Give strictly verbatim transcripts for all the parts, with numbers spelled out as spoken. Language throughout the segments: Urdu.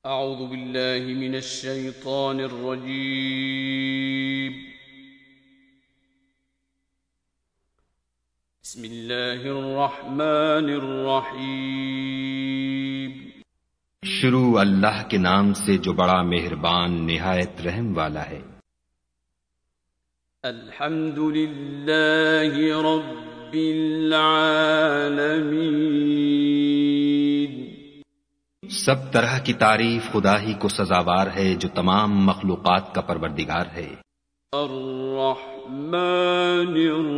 اعوذ باللہ من الشیطان الرجیم بسم اللہ الرحمن الرحیم شروع اللہ کے نام سے جو بڑا مہربان نہایت رحم والا ہے۔ الحمد للہ رب العالمین، سب طرح کی تعریف خدا ہی کو سزاوار ہے جو تمام مخلوقات کا پروردگار ہے۔ الرحمن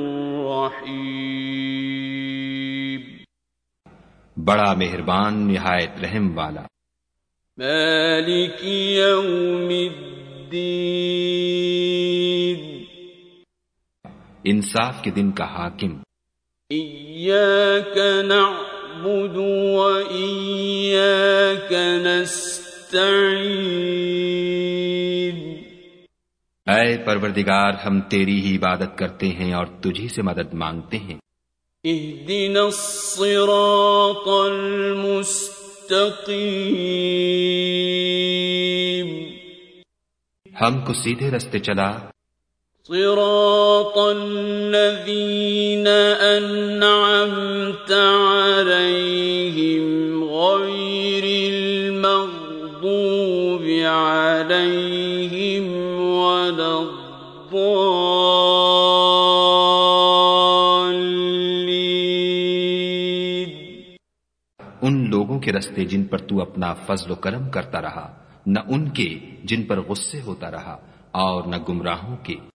الرحیم، بڑا مہربان نہایت رحم والا۔ مالک یوم الدین، انصاف کے دن کا حاکم۔ ایاک نعبد و ایاک نستعین، اے پروردگار ہم تیری ہی عبادت کرتے ہیں اور تجھی سے مدد مانگتے ہیں۔ اہدنا الصراط المستقیم، ہم کو سیدھے رستے چلا۔ صراط الذین انعمت علیہم غیر المغضوب علیہم ولا الضالین، ان لوگوں کے رستے جن پر تو اپنا فضل و کرم کرتا رہا، نہ ان کے جن پر غصے ہوتا رہا، اور نہ گمراہوں کے